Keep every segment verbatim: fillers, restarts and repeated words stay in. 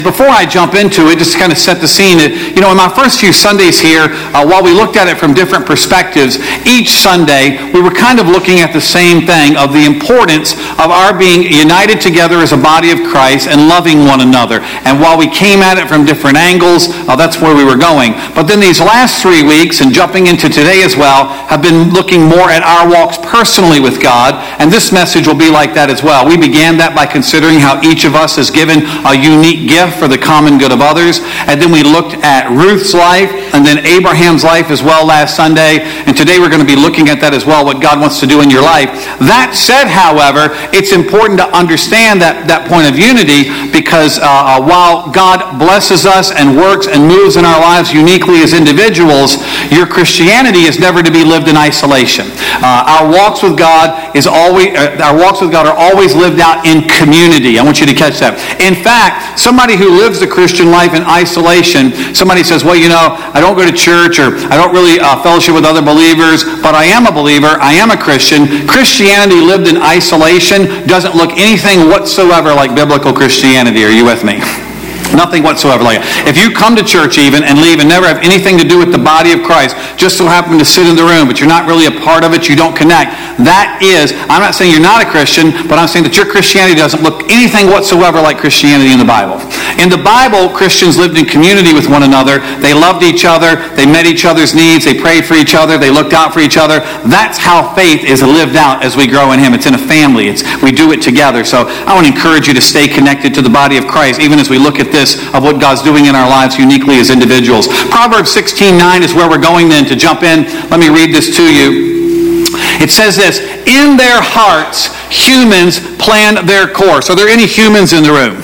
Before I jump into it, just to kind of set the scene, you know, in my first few Sundays here, uh, while we looked at it from different perspectives, each Sunday we were kind of looking at the same thing of the importance of our being united together as a body of Christ and loving one another. And while we came at it from different angles, uh, that's where we were going. But then these last three weeks, and jumping into today as well, have been looking more at our walks personally with God, and this message will be like that as well. We began that by considering how each of us is given a unique gift for the common good of others. And then we looked at Ruth's life and then Abraham's life as well last Sunday. And today we're going to be looking at that as well, what God wants to do in your life. That said, however, it's important to understand that, that point of unity because uh, while God blesses us and works and moves in our lives uniquely as individuals, your Christianity is never to be lived in isolation. Uh, our walks with God is always uh, our walks with God are always lived out in community. I want you to catch that. In fact, somebody who lives the Christian life in isolation, somebody says, well, you know, I don't go to church or I don't really uh, fellowship with other believers, but I am a believer, I am a Christian. Christianity lived in isolation doesn't look anything whatsoever like biblical Christianity. Are you with me? Nothing whatsoever like it. If you come to church even and leave and never have anything to do with the body of Christ, just so happen to sit in the room, but you're not really a part of it, you don't connect, that is, I'm not saying you're not a Christian, but I'm saying that your Christianity doesn't look anything whatsoever like Christianity in the Bible. In the Bible, Christians lived in community with one another. They loved each other. They met each other's needs. They prayed for each other. They looked out for each other. That's how faith is lived out as we grow in Him. It's in a family. It's we do it together. So I want to encourage you to stay connected to the body of Christ, even as we look at this of what God's doing in our lives uniquely as individuals. Proverbs sixteen nine is where we're going then to jump in. Let me read this to you. It says this, in their hearts, humans plan their course. Are there any humans in the room?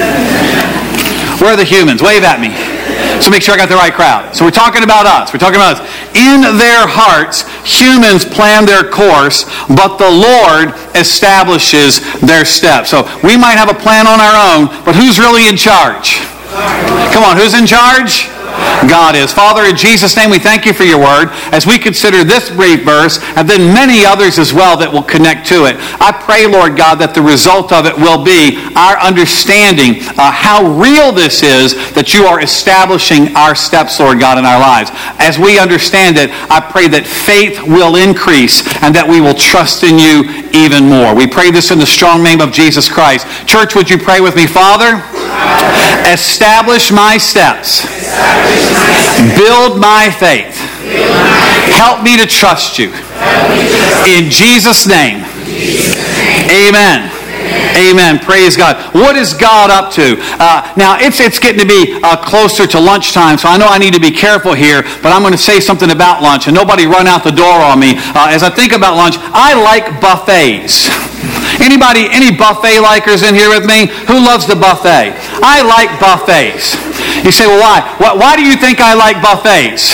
Where are the humans? Wave at me. So make sure I got the right crowd. So we're talking about us. We're talking about us. In their hearts, humans plan their course, but the Lord establishes their steps. So we might have a plan on our own, but who's really in charge? Come on, who's in charge? God is. Father, in Jesus' name, we thank you for your word as we consider this brief verse and then many others as well that will connect to it. I pray, Lord God, that the result of it will be our understanding uh, how real this is that you are establishing our steps, Lord God, in our lives. As we understand it, I pray that faith will increase and that we will trust in you even more. We pray this in the strong name of Jesus Christ. Church, would you pray with me? Father, establish my steps. Build my faith. Help me to trust you. In Jesus' name. Amen. Amen. Praise God. What is God up to? Uh, now, it's it's getting to be uh, closer to lunchtime, so I know I need to be careful here, but I'm going to say something about lunch, and nobody run out the door on me. Uh, as I think about lunch, I like buffets. Anybody, any buffet likers in here with me? Who loves the buffet? I like buffets. You say, well, why? Why, why do you think I like buffets?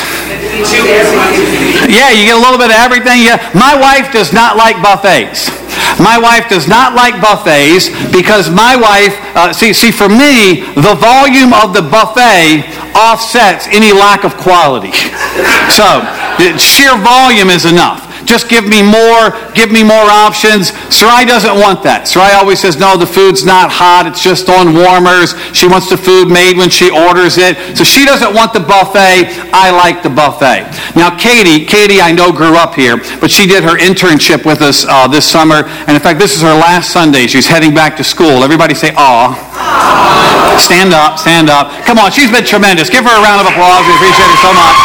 Yeah, you get a little bit of everything. Yeah. My wife does not like buffets. My wife does not like buffets because my wife, uh, see, see, for me, the volume of the buffet offsets any lack of quality. So, the sheer volume is enough. Just give me more, give me more options. Sarai doesn't want that. Sarai always says, no, the food's not hot, it's just on warmers. She wants the food made when she orders it. So she doesn't want the buffet. I like the buffet. Now, Katie, Katie I know grew up here, but she did her internship with us uh, this summer. And in fact, this is her last Sunday. She's heading back to school. Everybody say, aw. Stand up, stand up. Come on, she's been tremendous. Give her a round of applause. We appreciate her so much.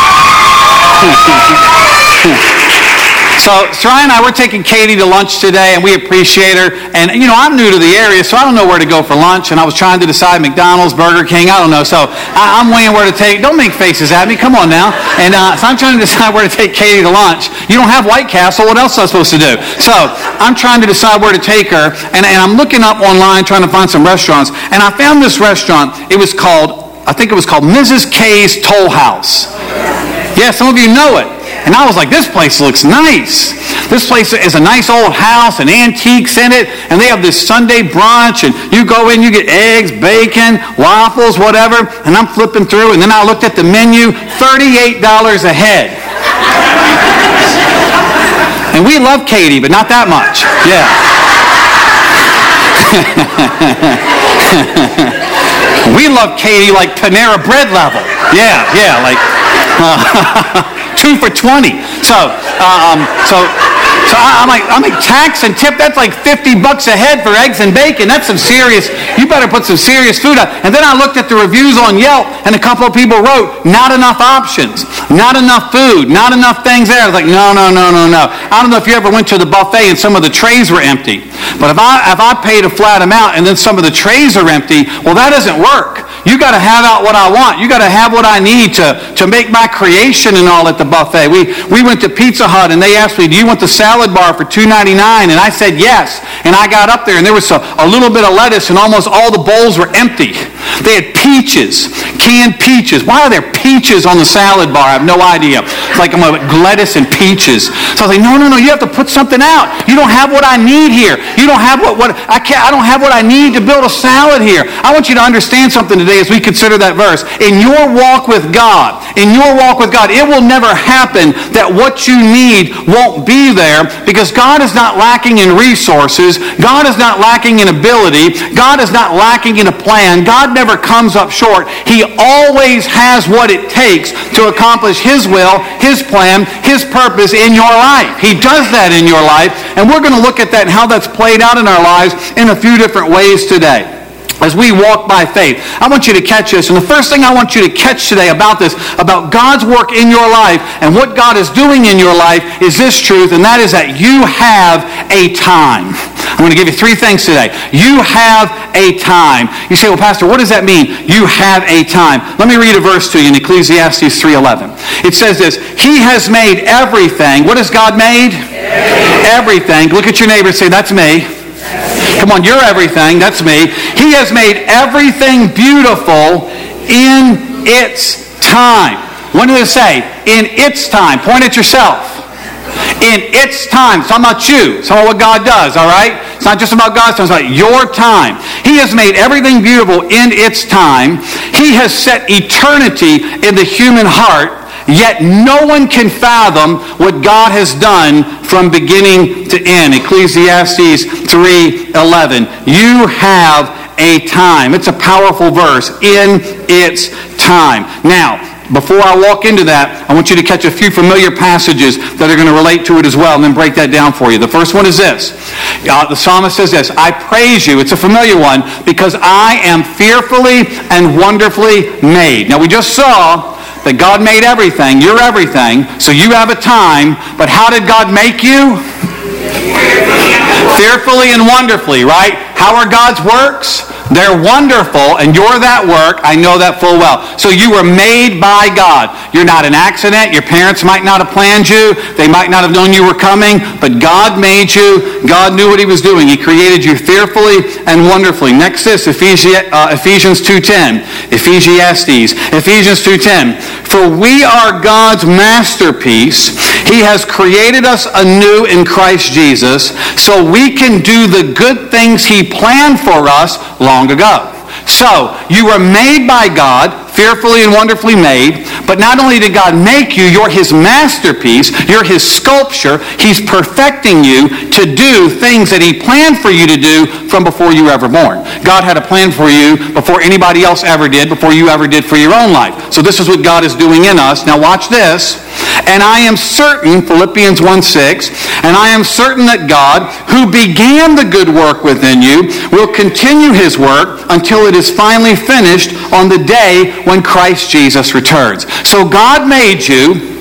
So, Sarai and I, we're taking Katie to lunch today, and we appreciate her. And, you know, I'm new to the area, so I don't know where to go for lunch. And I was trying to decide McDonald's, Burger King, I don't know. So, I, I'm weighing where to take. Don't make faces at me. Come on now. And uh, so I'm trying to decide where to take Katie to lunch. You don't have White Castle. What else am I supposed to do? So, I'm trying to decide where to take her. And, and I'm looking up online, trying to find some restaurants. And I found this restaurant. It was called, I think it was called Missus K's Toll House. Yeah, some of you know it. And I was like, this place looks nice. This place is a nice old house and antiques in it. And they have this Sunday brunch. And you go in, you get eggs, bacon, waffles, whatever. And I'm flipping through. And then I looked at the menu, thirty-eight dollars a head. And we love Katie, but not that much. Yeah. We love Katie like Panera Bread level. Yeah, yeah, like uh, two for twenty. So, uh, um, so, so I, I'm like, I'm like tax and tip. That's like fifty bucks a head for eggs and bacon. That's some serious. You better put some serious food out. And then I looked at the reviews on Yelp, and a couple of people wrote, "Not enough options, not enough food, not enough things there." I was like, no, no, no, no, no. I don't know if you ever went to the buffet and some of the trays were empty. But if I if I paid a flat amount and then some of the trays are empty, well, that doesn't work. You got to have out what I want. You got to have what I need to, to make my creation and all at the buffet. We we went to Pizza Hut and they asked me, "Do you want the salad bar for two ninety-nine?" And I said yes. And I got up there and there was a, a little bit of lettuce and almost all the bowls were empty. They had peaches, canned peaches. Why are there peaches on the salad bar? I have no idea. It's like I'm a lettuce and peaches. So I was like, no, no, no. You have to put something out. You don't have what I need here. You don't have what, what I can't. I don't have what I need to build a salad here. I want you to understand something today as we consider that verse. In your walk with God, in your walk with God, it will never happen that what you need won't be there, because God is not lacking in resources. God is not lacking in ability. God is not lacking in a plan. God never comes up short. He always has what it takes to accomplish His will, His plan, His purpose in your life. He does that in your life, and we're going to look at that and how that's played out in our lives in a few different ways today as we walk by faith. I want you to catch this, and the first thing I want you to catch today about this, about God's work in your life and what God is doing in your life, is this truth, and that is that you have a time. I'm going to give you three things today. You have a time. You say, well, Pastor, what does that mean? You have a time. Let me read a verse to you in Ecclesiastes three eleven. It says this: He has made everything. What has God made? Everything. Look at your neighbor and say, that's me. Come on, you're everything. That's me. He has made everything beautiful in its time. What did it say? In its time. Point at yourself. In its time. It's not about you. It's not what God does, all right? It's not just about God's time. It's about your time. He has made everything beautiful in its time. He has set eternity in the human heart. Yet no one can fathom what God has done from beginning to end. Ecclesiastes three eleven. You have a time. It's a powerful verse. In its time. Now, before I walk into that, I want you to catch a few familiar passages that are going to relate to it as well, and then break that down for you. The first one is this. Uh, the psalmist says this: I praise you. It's a familiar one, because I am fearfully and wonderfully made. Now, we just saw that God made everything. You're everything. So you have a time. But how did God make you? Fearfully and wonderfully, right? How are God's works? They're wonderful, and you're that work. I know that full well. So you were made by God. You're not an accident. Your parents might not have planned you. They might not have known you were coming, but God made you. God knew what He was doing. He created you fearfully and wonderfully. Next is Ephesians two ten. Ecclesiastes. Ephesians two ten. For we are God's masterpiece. He has created us anew in Christ Jesus, so we can do the good things He planned for us long ago. So, you were made by God, fearfully and wonderfully made, but not only did God make you, you're His masterpiece, you're His sculpture. He's perfecting you to do things that He planned for you to do from before you were ever born. God had a plan for you before anybody else ever did, before you ever did for your own life. So this is what God is doing in us. Now watch this. And I am certain, Philippians one six, and I am certain that God, who began the good work within you, will continue His work until it is finally finished on the day when Christ Jesus returns. So God made you.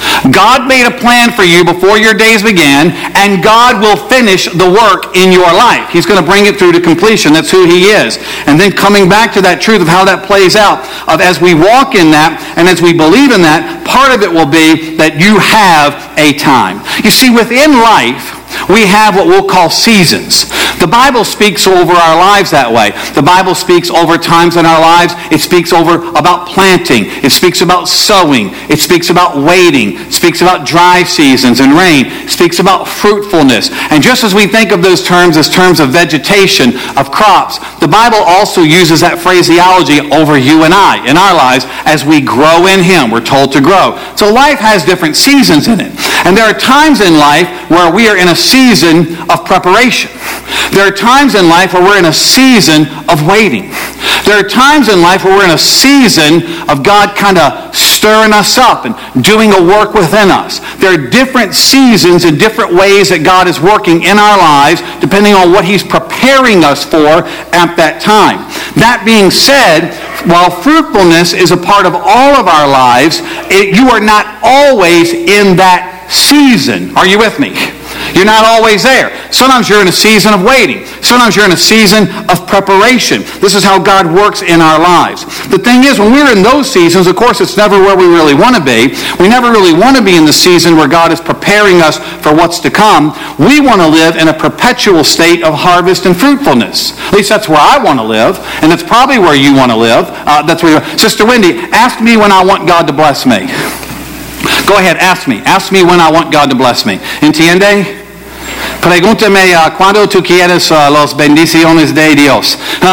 God made a plan for you before your days began, and God will finish the work in your life. He's going to bring it through to completion. That's who He is. And then coming back to that truth of how that plays out, of as we walk in that, and as we believe in that, part of it will be that you have a time. You see, within life, we have what we'll call seasons. The Bible speaks over our lives that way. The Bible speaks over times in our lives. It speaks over about planting. It speaks about sowing. It speaks about waiting. It speaks about dry seasons and rain. It speaks about fruitfulness. And just as we think of those terms as terms of vegetation, of crops, the Bible also uses that phraseology over you and I in our lives as we grow in Him. We're told to grow. So life has different seasons in it. And there are times in life where we are in a season of preparation. There are times in life where we're in a season of waiting. There are times in life where we're in a season of God kind of stirring us up and doing a work within us. There are different seasons and different ways that God is working in our lives depending on what he's preparing us for at that time. That being said, while fruitfulness is a part of all of our lives, it, you are not always in that season. Are you with me? You're not always there. Sometimes you're in a season of waiting. Sometimes you're in a season of preparation. This is how God works in our lives. The thing is, when we're in those seasons, of course, it's never where we really want to be. We never really want to be in the season where God is preparing us for what's to come. We want to live in a perpetual state of harvest and fruitfulness. At least that's where I want to live, and that's probably where you want to live. Uh, that's where you, Sister Wendy, ask me when I want God to bless me. Go ahead, ask me. Ask me when I want God to bless me. ¿Entiende? Pregúntame uh, cuando tú quieres uh, las bendiciones de Dios.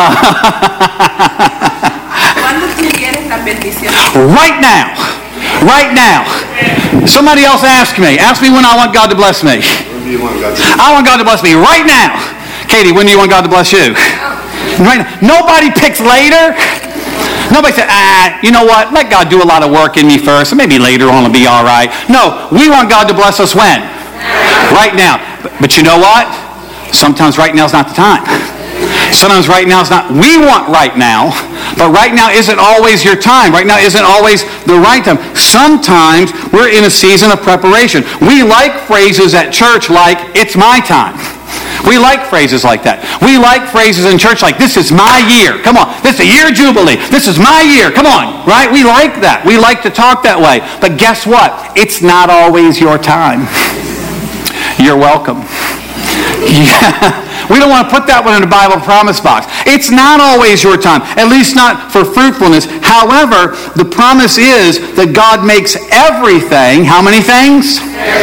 ¿Cuándo tú quieres la bendición? Right now. Right now. Somebody else ask me. Ask me when I want God to bless me. When do you want God to bless you? I want God to bless me right now. Katie, when do you want God to bless you? Right now. Nobody picks later. Nobody said, ah, you know what? Let God do a lot of work in me first, and maybe later on it'll be all right. No, we want God to bless us when? Right now. But, but you know what? Sometimes right now is not the time. Sometimes right now is not. We want right now, but right now isn't always your time. Right now isn't always the right time. Sometimes we're in a season of preparation. We like phrases at church like, it's my time. We like phrases like that. We like phrases in church like, this is my year. Come on. This is a year jubilee. This is my year. Come on. Right? We like that. We like to talk that way. But guess what? It's not always your time. You're welcome. Yeah. We don't want to put that one in the Bible promise box. It's not always your time, at least not for fruitfulness. However, the promise is that God makes everything, how many things?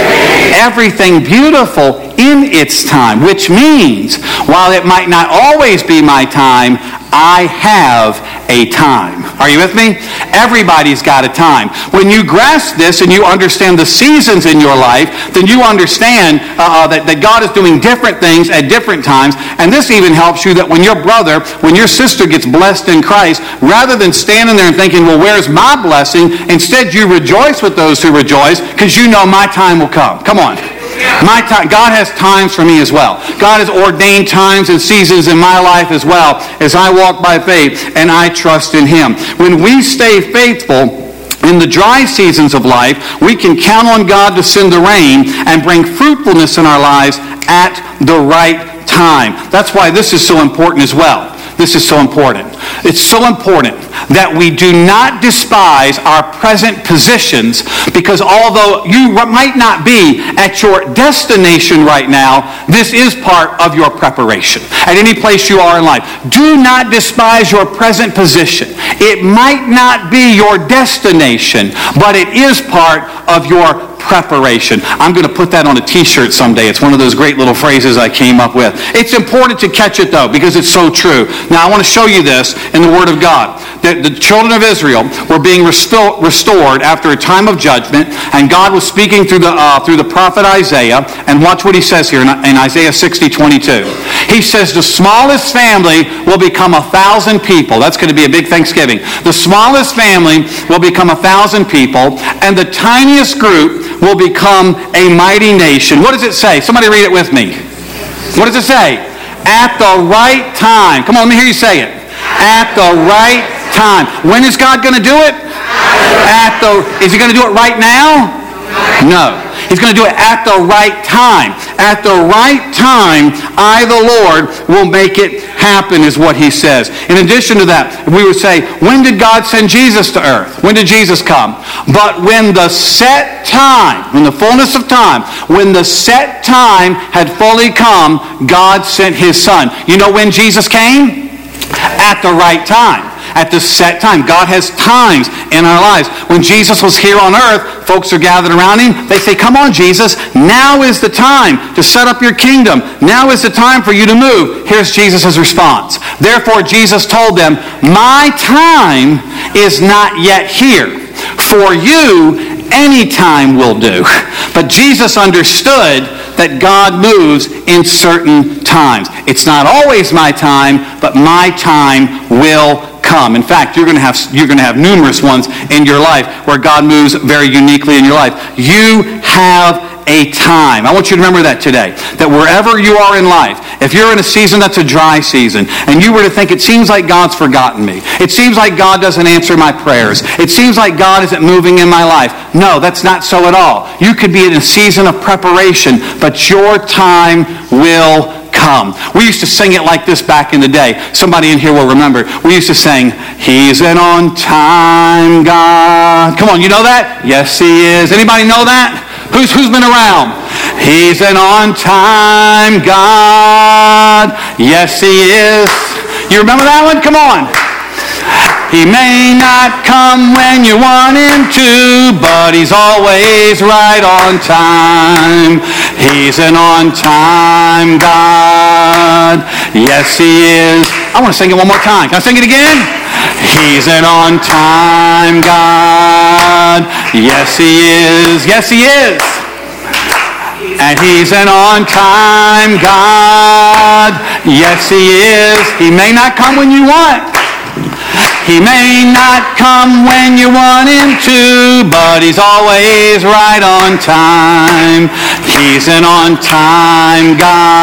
Everything beautiful in its time, which means while it might not always be my time, I have a time. Are you with me? Everybody's got a time. When you grasp this and you understand the seasons in your life, then you understand uh, that, that God is doing different things at different times. And this even helps you that when your brother, when your sister gets blessed in Christ, rather than standing there and thinking, well, where's my blessing? Instead, you rejoice with those who rejoice because you know my time will come. Come on. My time, God has times for me as well. God has ordained times and seasons in my life as well as I walk by faith and I trust in Him. When we stay faithful in the dry seasons of life, we can count on God to send the rain and bring fruitfulness in our lives at the right time. That's why this is so important as well. This is so important. It's so important that we do not despise our present positions, because although you might not be at your destination right now, this is part of your preparation. At any place you are in life, do not despise your present position. It might not be your destination, but it is part of your preparation. I'm going to put that on a t-shirt someday. It's one of those great little phrases I came up with. It's important to catch it though, because it's so true. Now I want to show you this in the Word of God. The, the children of Israel were being resto- restored after a time of judgment, and God was speaking through the uh, through the prophet Isaiah. And watch what he says here in, in Isaiah sixty twenty-two. He says the smallest family will become a thousand people. That's going to be a big Thanksgiving. The smallest family will become a thousand people, and the tiniest group will become a mighty nation. What does it say? Somebody read it with me. What does it say? At the right time. Come on, let me hear you say it. At the right time. When is God going to do it? At the. Is He going to do it right now? No. He's going to do it at the right time. At the right time, I, the Lord, will make it happen, is what He says. In addition to that, we would say, when did God send Jesus to earth? When did Jesus come? But when the set time, when the fullness of time, when the set time had fully come, God sent His Son. You know when Jesus came? At the right time. At the set time. God has times in our lives. When Jesus was here on earth, folks are gathered around Him. They say, come on, Jesus, now is the time to set up your kingdom. Now is the time for you to move. Here's Jesus' response. Therefore, Jesus told them, my time is not yet here. For you, any time will do. But Jesus understood that God moves in certain times. It's not always my time, but my time will come. In fact, you're going to have you're going to have numerous ones in your life where God moves very uniquely in your life. You have a time. I want you to remember that today. That wherever you are in life, if you're in a season that's a dry season, and you were to think, it seems like God's forgotten me. It seems like God doesn't answer my prayers. It seems like God isn't moving in my life. No, that's not so at all. You could be in a season of preparation, but your time will come. We used to sing it like this back in the day. Somebody in here will remember. We used to sing, He's an on-time God. Come on, you know that? Yes, He is. Anybody know that? Who's, who's been around? He's an on-time God. Yes, He is. You remember that one? Come on. He may not come when you want Him to, but He's always right on time. He's an on-time God. Yes, He is. I want to sing it one more time. Can I sing it again? He's an on-time God. Yes, He is. Yes, He is. And He's an on-time God. Yes, He is. He may not come when you want. He may not come when you want Him to, but He's always right on time. He's an on-time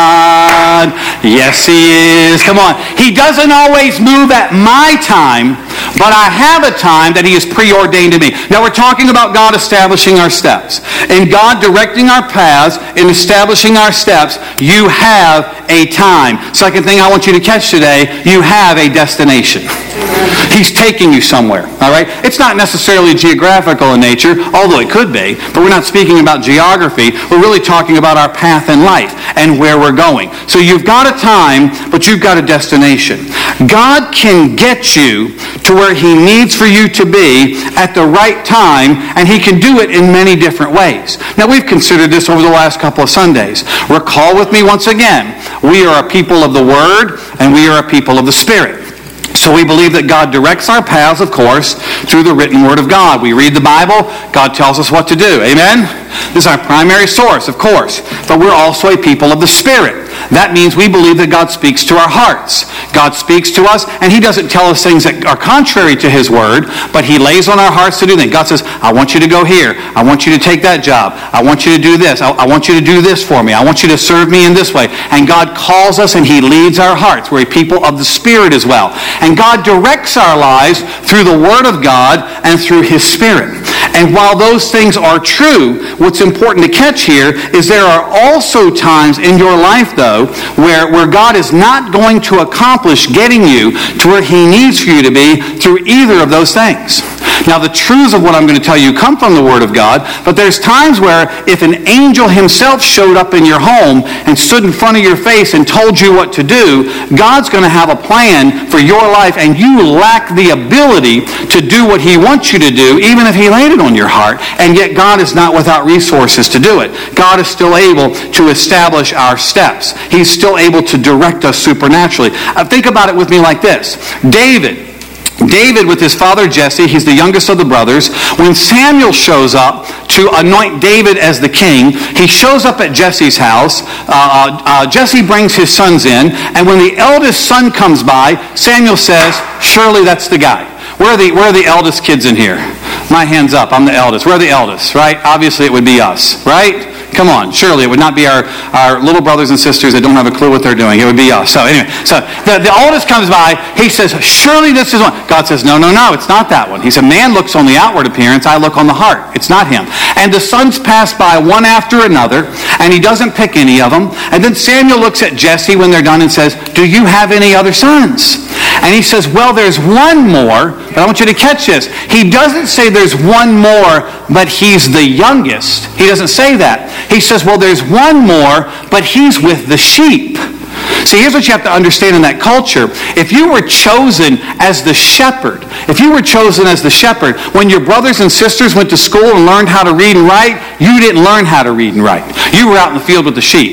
God. Yes, He is. Come on. He doesn't always move at my time, but I have a time that He has preordained to me. Now we're talking about God establishing our steps. And God directing our paths and establishing our steps, you have a time. Second thing I want you to catch today, you have a destination. He's taking you somewhere, all right? It's not necessarily geographical in nature, although it could be, but we're not speaking about geography. We're really talking about our path in life and where we're going. So you've got a time, but you've got a destination. God can get you to where He needs for you to be at the right time, and He can do it in many different ways. Now, we've considered this over the last couple of Sundays. Recall with me once again, we are a people of the Word, and we are a people of the Spirit. So we believe that God directs our paths, of course, through the written Word of God. We read the Bible, God tells us what to do. Amen? This is our primary source, of course. But we're also a people of the Spirit. That means we believe that God speaks to our hearts. God speaks to us, and He doesn't tell us things that are contrary to His Word, but He lays on our hearts to do things. God says, I want you to go here. I want you to take that job. I want you to do this. I, I want you to do this for me. I want you to serve me in this way. And God calls us, and He leads our hearts. We're a people of the Spirit as well. And God directs our lives through the Word of God and through His Spirit. And while those things are true, what's important to catch here is there are also times in your life, though, where, where God is not going to accomplish getting you to where He needs for you to be through either of those things. Now, the truths of what I'm going to tell you come from the Word of God, but there's times where if an angel himself showed up in your home and stood in front of your face and told you what to do, God's going to have a plan for your life, and you lack the ability to do what He wants you to do, even if He laid it on your heart, and yet God is not without resources to do it. God is still able to establish our steps. He's still able to direct us supernaturally. Uh, think about it with me like this. David, David with his father Jesse, he's the youngest of the brothers. When Samuel shows up to anoint David as the king, he shows up at Jesse's house. Uh, uh, Jesse brings his sons in, and when the eldest son comes by, Samuel says, surely that's the guy. Where are the, where are the eldest kids in here? My hand's up. I'm the eldest. Where are the eldest, right? Obviously it would be us, right? Come on, surely it would not be our, our little brothers and sisters that don't have a clue what they're doing. It would be us. So anyway, so the, the oldest comes by. He says, surely this is one. God says, no, no, no, it's not that one. He said, man looks on the outward appearance. I look on the heart. It's not him. And the sons pass by one after another, and he doesn't pick any of them. And then Samuel looks at Jesse when they're done and says, do you have any other sons? And he says, well, there's one more, but I want you to catch this. He doesn't say there's one more, but he's the youngest. He doesn't say that. He says, well, there's one more, but he's with the sheep. See, here's what you have to understand in that culture. If you were chosen as the shepherd, if you were chosen as the shepherd, when your brothers and sisters went to school and learned how to read and write, you didn't learn how to read and write. You were out in the field with the sheep.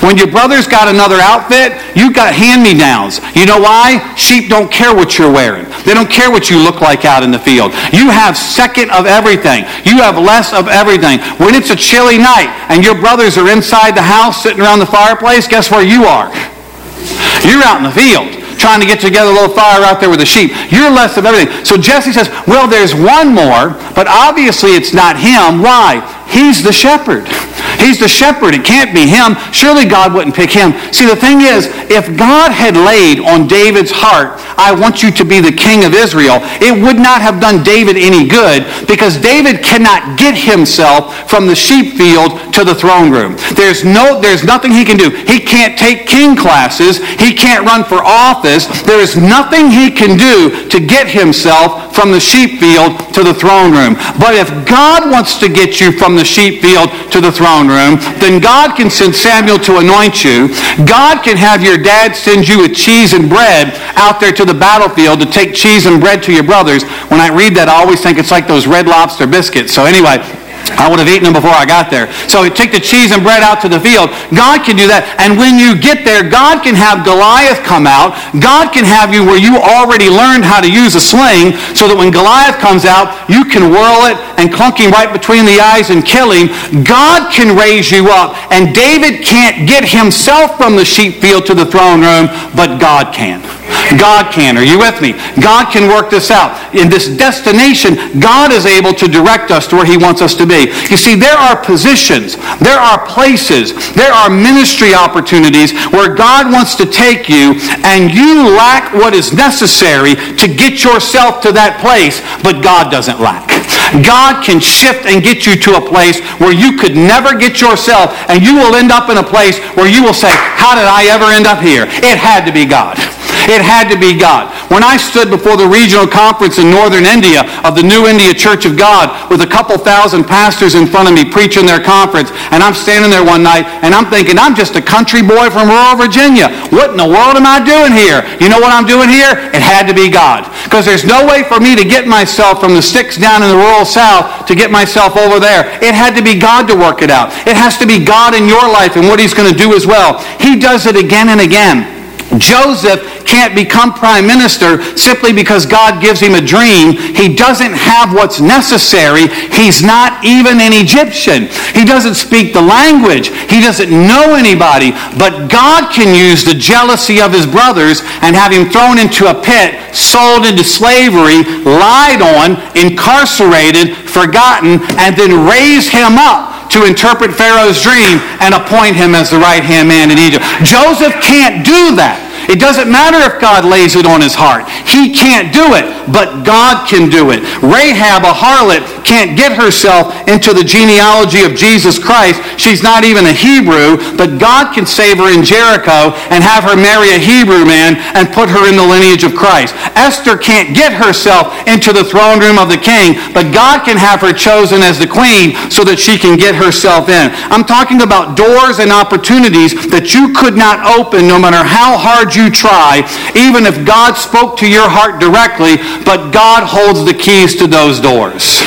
When your brother's got another outfit, you got hand-me-downs. You know why? Sheep don't care what you're wearing. They don't care what you look like out in the field. You have second of everything. You have less of everything. When it's a chilly night and your brothers are inside the house sitting around the fireplace, guess where you are? You're out in the field trying to get together a little fire out there with the sheep. You're less of everything. So Jesse says, well, there's one more, but obviously it's not him. Why? He's the shepherd. He's the shepherd. It can't be him. Surely God wouldn't pick him. See, the thing is, if God had laid on David's heart, I want you to be the king of Israel, it would not have done David any good, because David cannot get himself from the sheep field to the throne room. There's no, there's nothing he can do. He can't take king classes. He can't run for office. There is nothing he can do to get himself from the sheep field to the throne room. But if God wants to get you from the sheep field to the throne room, then God can send Samuel to anoint you. God can have your dad send you with cheese and bread out there to the battlefield to take cheese and bread to your brothers. When I read that, I always think it's like those Red Lobster biscuits. So anyway, I would have eaten them before I got there. So take the cheese and bread out to the field. God can do that. And when you get there, God can have Goliath come out. God can have you where you already learned how to use a sling, so that when Goliath comes out, you can whirl it and clunk him right between the eyes and kill him. God can raise you up. And David can't get himself from the sheep field to the throne room, but God can. God can. Are you with me? God can work this out. In this destination, God is able to direct us to where he wants us to be. You see, there are positions, there are places, there are ministry opportunities where God wants to take you, and you lack what is necessary to get yourself to that place, but God doesn't lack. God can shift and get you to a place where you could never get yourself, and you will end up in a place where you will say, how did I ever end up here? It had to be God. It had to be God. When I stood before the regional conference in northern India of the New India Church of God with a couple thousand pastors in front of me preaching their conference, and I'm standing there one night and I'm thinking, I'm just a country boy from rural Virginia. What in the world am I doing here? You know what I'm doing here? It had to be God. Because there's no way for me to get myself from the sticks down in the rural South to get myself over there. It had to be God to work it out. It has to be God in your life and what he's going to do as well. He does it again and again. Joseph can't become prime minister simply because God gives him a dream. He doesn't have what's necessary. He's not even an Egyptian. He doesn't speak the language. He doesn't know anybody. But God can use the jealousy of his brothers and have him thrown into a pit, sold into slavery, lied on, incarcerated, forgotten, and then raise him up to interpret Pharaoh's dream and appoint him as the right-hand man in Egypt. Joseph can't do that. It doesn't matter if God lays it on his heart. He can't do it, but God can do it. Rahab, a harlot, can't get herself into the genealogy of Jesus Christ. She's not even a Hebrew, but God can save her in Jericho and have her marry a Hebrew man and put her in the lineage of Christ. Esther can't get herself into the throne room of the king, but God can have her chosen as the queen so that she can get herself in. I'm talking about doors and opportunities that you could not open no matter how hard you try, even if God spoke to your heart directly, but God holds the keys to those doors.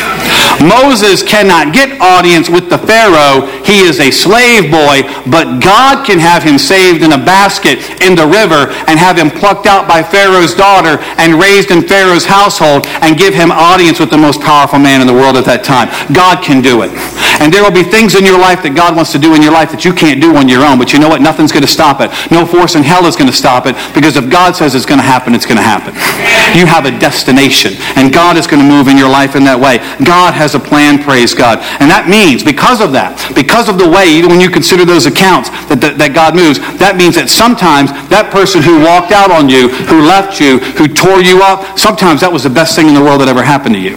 Moses cannot get audience with the Pharaoh. He is a slave boy, but God can have him saved in a basket in the river and have him plucked out by Pharaoh's daughter and raised in Pharaoh's household and give him audience with the most powerful man in the world at that time. God can do it. And there will be things in your life that God wants to do in your life that you can't do on your own, but you know what? Nothing's going to stop it. No force in hell is going to stop it, because if God says it's going to happen, it's going to happen. You have a destination, and God is going to move in your life in that way. God has a plan, praise God. And that means, because of that, because of the way, even when you consider those accounts that, that, that God moves, that means that sometimes that person who walked out on you, who left you, who tore you up, sometimes that was the best thing in the world that ever happened to you.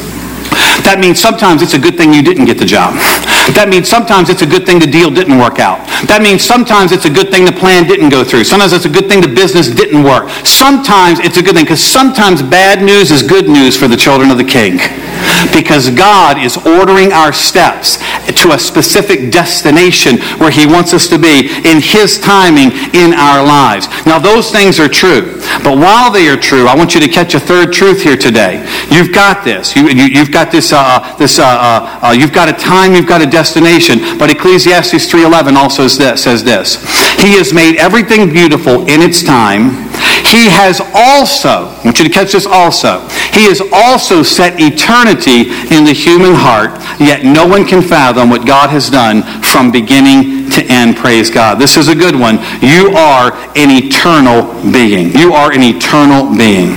That means sometimes it's a good thing you didn't get the job. That means sometimes it's a good thing the deal didn't work out. That means sometimes it's a good thing the plan didn't go through. Sometimes it's a good thing the business didn't work. Sometimes it's a good thing, because sometimes bad news is good news for the children of the King. Because God is ordering our steps to a specific destination where he wants us to be in his timing in our lives. Now, those things are true. But while they are true, I want you to catch a third truth here today. You've got this. You, you, you've got this, uh, this uh, uh, uh, you've got a time, you've got a destination. But Ecclesiastes three eleven also says this. He has made everything beautiful in its time. He has also, I want you to catch this also, he has also set eternity in the human heart, yet no one can fathom what God has done from beginning to end. Praise God. This is a good one. You are an eternal being. You are an eternal being.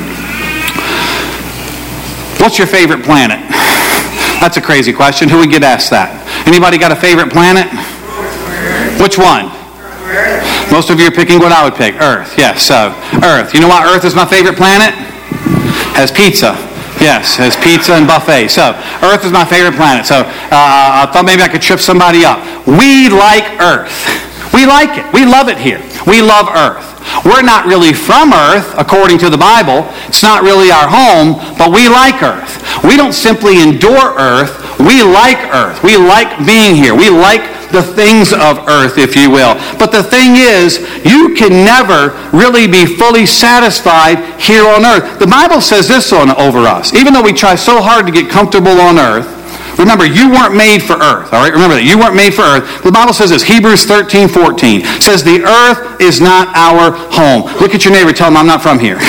What's your favorite planet? That's a crazy question. Who would get asked that? Anybody got a favorite planet? Which one? Most of you are picking what I would pick. Earth. Yes, so Earth. You know why Earth is my favorite planet? Has pizza. Yes, has pizza and buffet. So Earth is my favorite planet. So uh, I thought maybe I could trip somebody up. We like Earth. We like it. We love it here. We love Earth. We're not really from Earth, according to the Bible. It's not really our home, but we like Earth. We don't simply endure Earth. We like Earth. We like being here. We like the things of earth, if you will. But the thing is, you can never really be fully satisfied here on earth. The Bible says this on over us. Even though we try so hard to get comfortable on earth, remember, you weren't made for earth. All right, remember that. You weren't made for earth. The Bible says this. Hebrews thirteen fourteen says the earth is not our home. Look at your neighbor. Tell him, I'm not from here.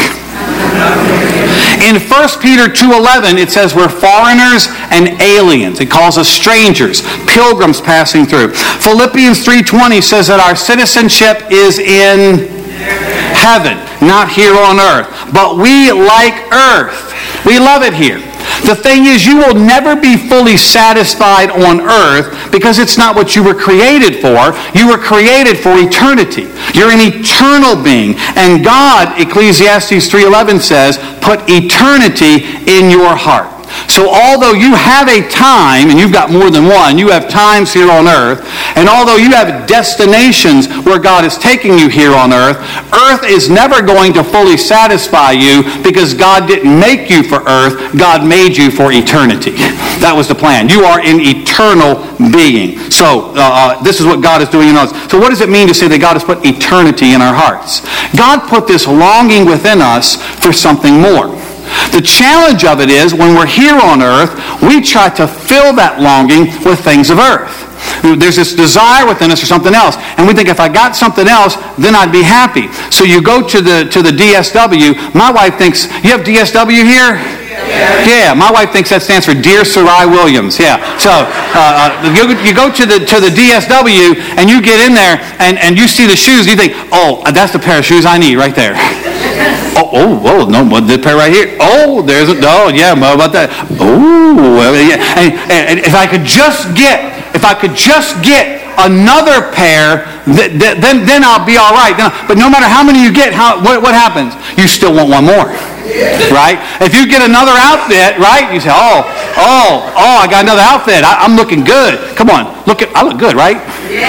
In First Peter two eleven, it says we're foreigners and aliens. It calls us strangers, pilgrims passing through. Philippians three twenty says that our citizenship is in heaven, not here on earth. But we like earth. We love it here. The thing is, you will never be fully satisfied on earth because it's not what you were created for. You were created for eternity. You're an eternal being. And God, Ecclesiastes three eleven says, put eternity in your heart. So although you have a time, and you've got more than one, you have times here on earth, and although you have destinations where God is taking you here on earth, earth is never going to fully satisfy you because God didn't make you for earth, God made you for eternity. That was the plan. You are an eternal being. So uh, this is what God is doing in us. So what does it mean to say that God has put eternity in our hearts? God put this longing within us for something more. The challenge of it is, when we're here on earth, we try to fill that longing with things of earth. There's this desire within us for something else. And we think, if I got something else, then I'd be happy. So you go to the to the D S W. My wife thinks, you have D S W here? Yeah, my wife thinks that stands for Dear Sarai Williams. Yeah, so uh, you, you go to the to the D S W and you get in there and, and you see the shoes. You think, oh, that's the pair of shoes I need right there. Oh, oh, oh, no, the pair right here. Oh, there's a, oh, yeah, what about that? Oh, well, yeah. And, and if I could just get, if I could just get another pair, th- th- then then I'll be all right. Then, but no matter how many you get, how what, what happens? You still want one more, right? If you get another outfit, right? You say, oh, oh, oh, I got another outfit. I, I'm looking good. Come on, look at, I look good, right?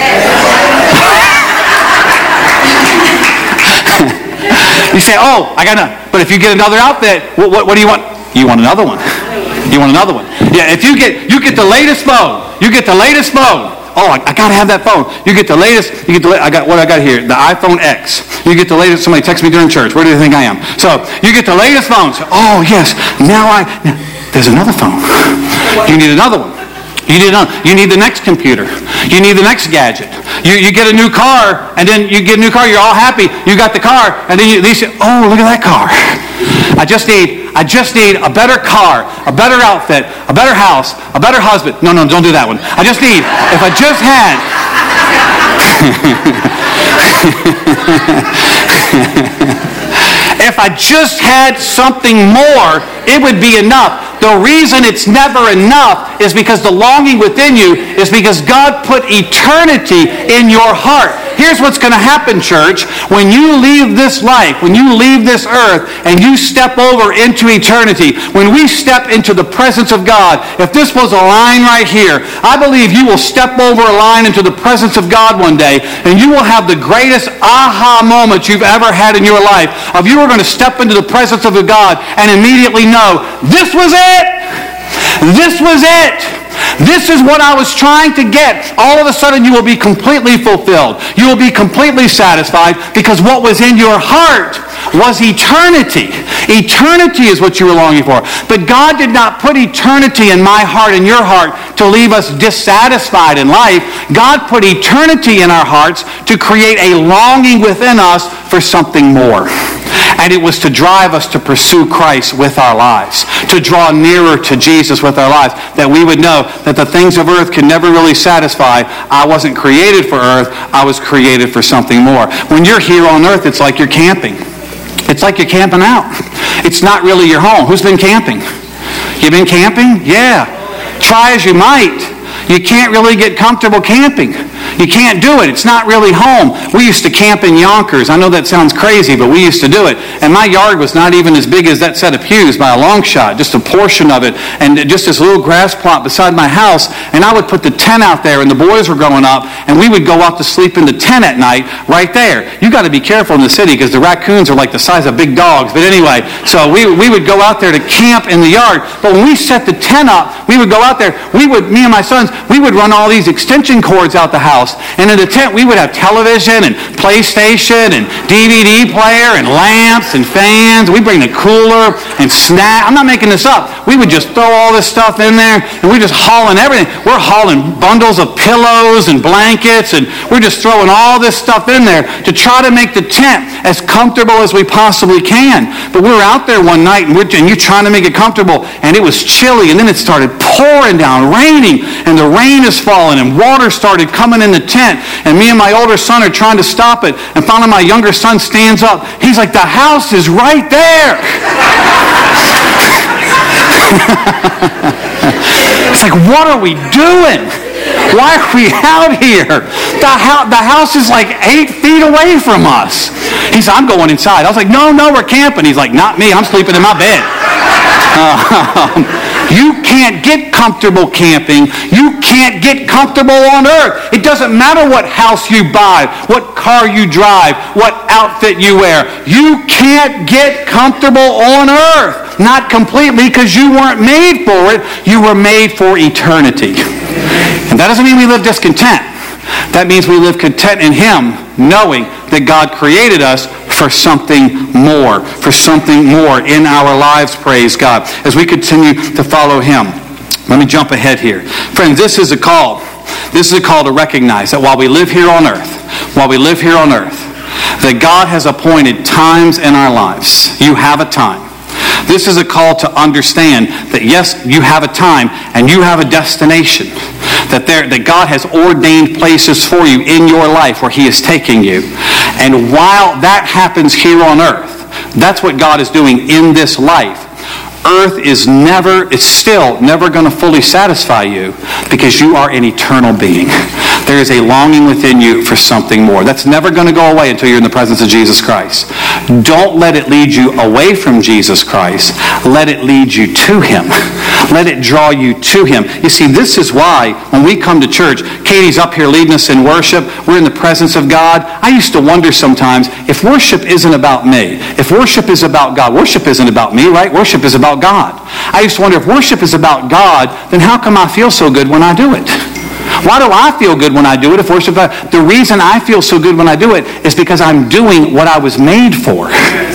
You say, oh, I got another. But if you get another outfit, what, what, what do you want? You want another one. You want another one. Yeah, if you get you get the latest phone, you get the latest phone. Oh, I, I got to have that phone. You get the latest. You get the. I got what I got here. The iPhone X. You get the latest. Somebody texts me during church. Where do you think I am? So you get the latest phone. So, oh yes. Now I. Now, there's another phone. You need another one. You need another. You need the next computer. You need the next gadget. You you get a new car, and then you get a new car. You're all happy. You got the car, and then you, they say, "Oh, look at that car! I just need I just need a better car, a better outfit, a better house, a better husband." No, no, don't do that one. I just need. If I just had. If I just had something more, it would be enough. The reason it's never enough is because the longing within you is because God put eternity in your heart. Here's what's going to happen, church. When you leave this life, when you leave this earth, and you step over into eternity, when we step into the presence of God, if this was a line right here, I believe you will step over a line into the presence of God one day, and you will have the greatest aha moment you've ever had in your life. Of you are going to step into the presence of God and immediately know, this was it! This was it! This is what I was trying to get. All of a sudden you will be completely fulfilled. You will be completely satisfied because what was in your heart was eternity. Eternity is what you were longing for. But God did not put eternity in my heart and your heart to leave us dissatisfied in life. God put eternity in our hearts to create a longing within us for something more. And it was to drive us to pursue Christ with our lives, to draw nearer to Jesus with our lives, that we would know that the things of earth can never really satisfy. I wasn't created for earth. I was created for something more. When you're here on earth, it's like you're camping. It's like you're camping out. It's not really your home. Who's been camping? You been camping? Yeah. Try as you might. You can't really get comfortable camping. You can't do it. It's not really home. We used to camp in Yonkers. I know that sounds crazy, but we used to do it. And my yard was not even as big as that set of pews by a long shot, just a portion of it, and just this little grass plot beside my house. And I would put the tent out there, and the boys were growing up, and we would go out to sleep in the tent at night right there. You got to be careful in the city because the raccoons are like the size of big dogs. But anyway, so we, we would go out there to camp in the yard. But when we set the tent up, we would go out there. We would, me and my sons, we would run all these extension cords out the house. And in the tent, we would have television and PlayStation and D V D player and lamps and fans. We'd bring the cooler and snack. I'm not making this up. We would just throw all this stuff in there, and we're just hauling everything. We're hauling bundles of pillows and blankets, and we're just throwing all this stuff in there to try to make the tent as comfortable as we possibly can. But we were out there one night, and, we're, and you're trying to make it comfortable, and it was chilly, and then it started pouring down, raining, and the rain is falling, and water started coming in the tent, and me and my older son are trying to stop it, and finally my younger son stands up. He's like, the house is right there. It's like, what are we doing? Why are we out here? The, ho- the house is like eight feet away from us. He said, I'm going inside. I was like, no, no, we're camping. He's like, not me. I'm sleeping in my bed. Um, you can't get comfortable camping. You can't get comfortable on earth. It doesn't matter what house you buy, what car you drive, what outfit you wear. You can't get comfortable on earth. Not completely, because you weren't made for it. You were made for eternity. And that doesn't mean we live discontent. That means we live content in Him, knowing that God created us for something more, for something more in our lives, praise God, as we continue to follow Him. Let me jump ahead here. Friends, this is a call. This is a call to recognize that while we live here on earth, while we live here on earth, that God has appointed times in our lives. You have a time. This is a call to understand that yes, you have a time and you have a destination. That there, that God has ordained places for you in your life where He is taking you. And while that happens here on earth, that's what God is doing in this life. Earth is never, it's still never going to fully satisfy you because you are an eternal being. There is a longing within you for something more. That's never going to go away until you're in the presence of Jesus Christ. Don't let it lead you away from Jesus Christ. Let it lead you to Him. Let it draw you to Him. You see, this is why when we come to church, Katie's up here leading us in worship. We're in the presence of God. I used to wonder sometimes if worship isn't about me, if worship is about God, worship isn't about me, right? Worship is about God. I used to wonder if worship is about God, then how come I feel so good when I do it? Why do I feel good when I do it if worship? The reason I feel so good when I do it is because I'm doing what I was made for.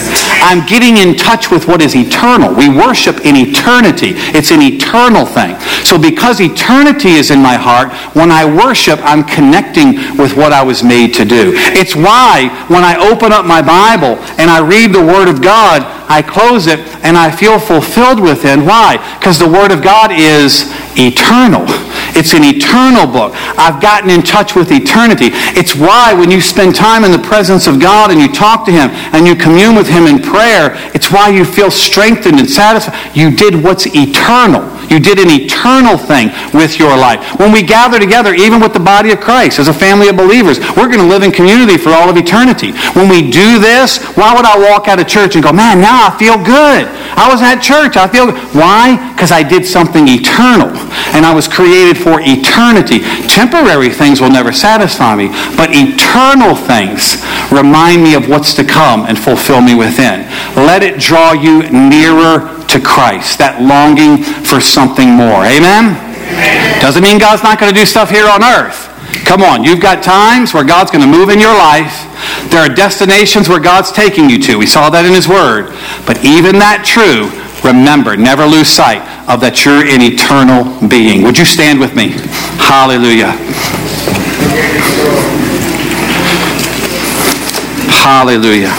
I'm getting in touch with what is eternal. We worship in eternity. It's an eternal thing. So because eternity is in my heart, when I worship, I'm connecting with what I was made to do. It's why when I open up my Bible and I read the Word of God, I close it and I feel fulfilled within. Why? Because the Word of God is eternal. It's an eternal book. I've gotten in touch with eternity. It's why when you spend time in the presence of God and you talk to Him and you commune with Him in prayer, it's why you feel strengthened and satisfied. You did what's eternal. You did an eternal thing with your life. When we gather together, even with the body of Christ, as a family of believers, we're going to live in community for all of eternity. When we do this, why would I walk out of church and go, man, now I feel good. I was at church. I feel good. Why? Because I did something eternal. And I was created for eternity. Temporary things will never satisfy me, but eternal things remind me of what's to come and fulfill me within. Let it draw you nearer to Christ, that longing for something more. Amen? Amen. Doesn't mean God's not going to do stuff here on earth. Come on, you've got times where God's going to move in your life. There are destinations where God's taking you to. We saw that in His Word. But even that true, remember, never lose sight of that you're an eternal being. Would you stand with me? Hallelujah. Hallelujah.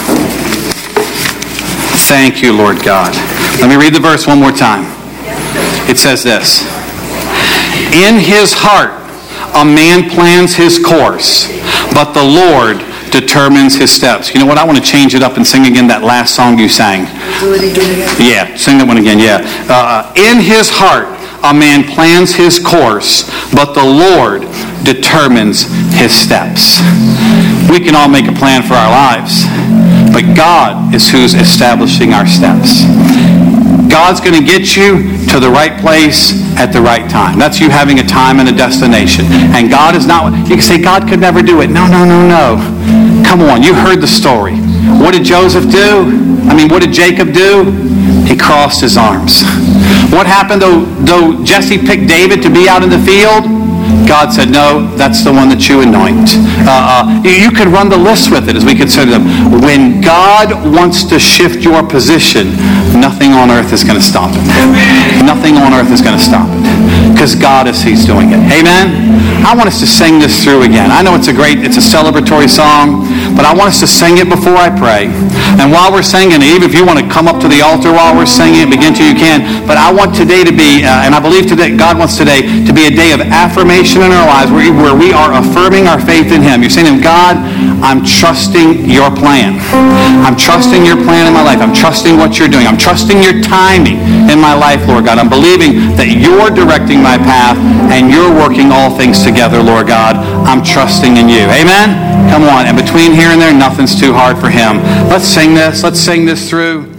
Thank you, Lord God. Let me read the verse one more time. It says this. In his heart a man plans his course, but the Lord determines his steps. You know what? I want to change it up and sing again that last song you sang. Yeah, sing that one again, yeah. Uh, in his heart a man plans his course, but the Lord determines his steps. We can all make a plan for our lives, but God is who's establishing our steps. God's going to get you to the right place at the right time. That's you having a time and a destination. And God is not, you can say, God could never do it. No, no, no, no. Come on, you heard the story. What did Joseph do? I mean, what did Jacob do? He crossed his arms. What happened though, though Jesse picked David to be out in the field? God said, no, that's the one that you anoint. Uh, uh, you could run the list with it as we consider them. When God wants to shift your position, nothing on earth is going to stop it. Nothing on earth is going to stop it. Because God is He's doing it. Amen? I want us to sing this through again. I know it's a great, it's a celebratory song, but I want us to sing it before I pray. And while we're singing, even if you want to come up to the altar while we're singing it, begin to, you can. But I want today to be, uh, and I believe today, God wants today to be a day of affirmation in our lives where, where we are affirming our faith in Him. You're saying to Him, God, I'm trusting your plan. I'm trusting your plan in my life. I'm trusting what you're doing. I'm trusting your timing in my life, Lord God. I'm believing that you're directing my path and you're working all things together, Lord God. I'm trusting in you. Amen? Come on. And between here and there, nothing's too hard for Him. Let's sing this. Let's sing this through.